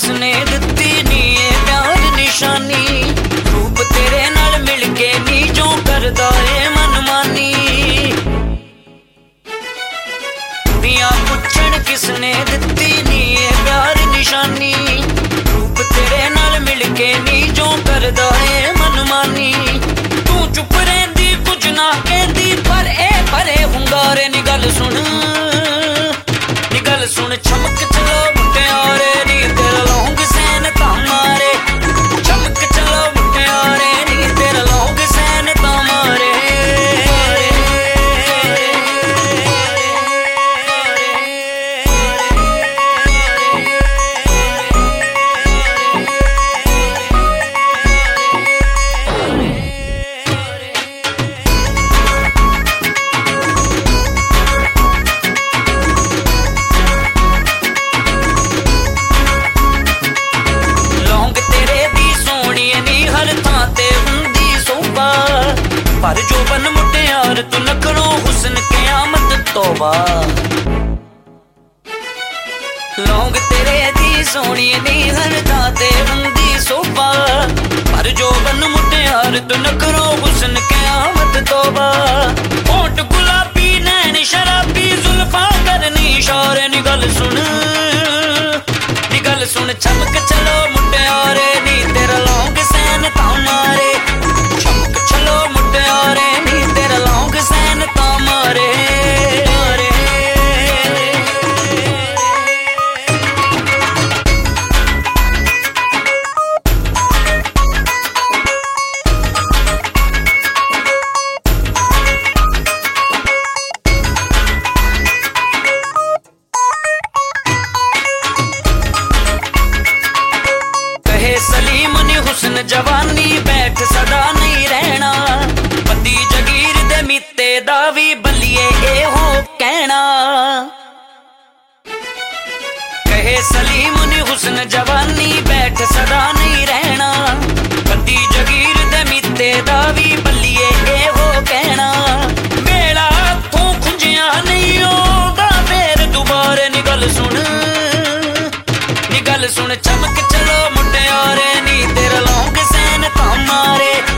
किसने दित्ती नी ए प्यार निशानी। रूप तेरे नाल मिल के नी जो करदा ए मनमानी। कुड़ियां पुछण किसने दित्ती नी ए प्यार निशानी। रूप तेरे नाल मिल के नी जो करदा ए मनमानी। तू चुप रहिंदी कुछ ना कहंदी पर ए परे हुंगारे नी गल सुन चमक चलो मुटियारे नी तेरा लौंग सैन तामारे। चमक चलो मुटियारे नी तेरा लौंग सैन तामारे। पर जो बन मुटियार तू नखड़ो हुस्न क़यामत तौबा। लौंग तेरे दी सोहणी नी हर थां ते हुंदी सोभा। पर जो बन मुटियार तू नखड़ो हुस्न क़यामत तौबा। होठ गुलाबी नैन शराबी जुल्फां करनी इशारे नी गल सुन चमक चलो मुटियारे नी तेरा लौंग सैन तामारे। चमक चलो मुटियारे नी तेरा लौंग सैन तामारे। सलीम नी हुस्न जवानी बैठ सदा नहीं रहना। पति जगीर दे मित्ते दा वी बलिए ए हो कहना। कहे सलीम नी हुस्न जवानी बैठ सदा नहीं रहना। पति जगीर दे मित्ते दा वी बलिए ए हो कहना। मेला तू खुंजिया नहीं होगा फिर दुबारे नी गल सुन चमक चलो मुटियारे नी तेरा लौंग सैन तामारे।